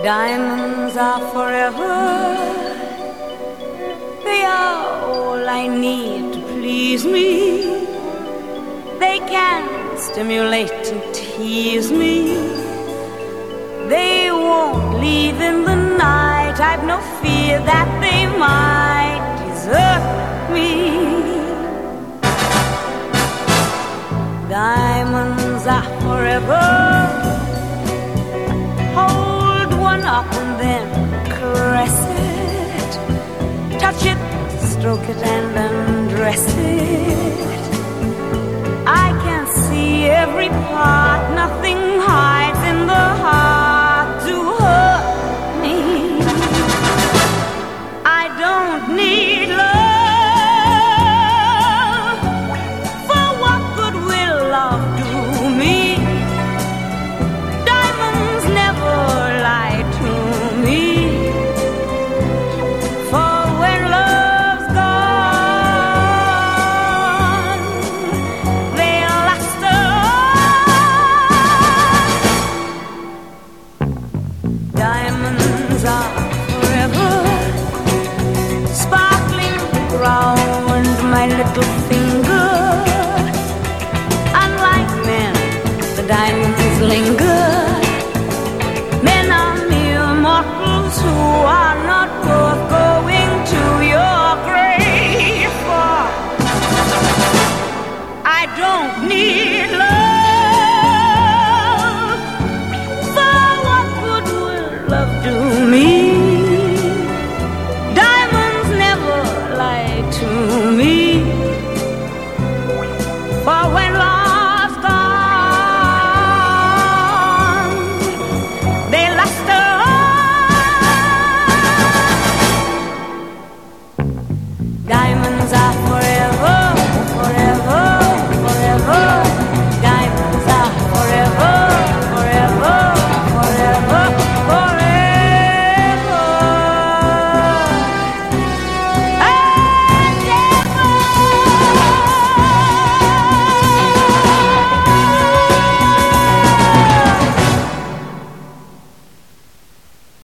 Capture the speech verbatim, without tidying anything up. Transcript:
Diamonds are forever. They are all I need to please me. They can stimulate and tease me. They won't leave in the night. I've no fear that they might desert me. Diamonds are forever. Hold one up and then caress it. Touch it, stroke it and undress it. I can see every part. Nothing hides in the heart to hurt me. I don't need love. For what good will love do me? Diamonds never lie to me. For when love's gone, they'll last on. Diamonds are forever. Sparkling round my little finger. Unlike men, the diamond